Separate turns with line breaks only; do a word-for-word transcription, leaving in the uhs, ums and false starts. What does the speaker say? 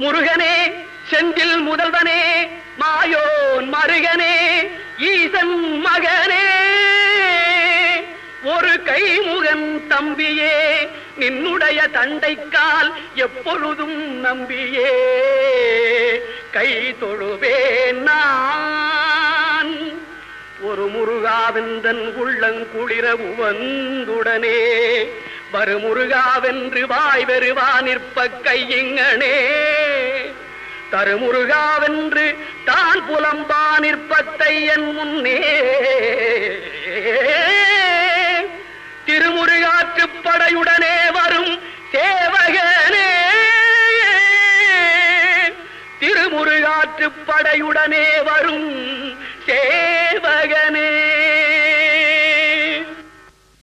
முருகனே செந்தில் முதல்வனே மாயோன் மருகனே ஈசன் மகனே ஒரு கைமுகன் தம்பியே நின்னுடைய தண்டைக்கால் எப்பொழுதும் நம்பியே கை தொழுவேன் நான். ஒரு முருகாவெந்தன் உள்ளங்குளிர உவந்துடனே வரு முருகாவென்று வாய் வெறுவா நிற்ப கையிங்கனே தருமுருகாவென்று தான் புலம்பா நிற்பத்தை என் முன்னே திருமுருகாற்றுப் படையுடனே வரும் சேவகனே திருமுருகாற்றுப் படையுடனே வரும் சேவகனே.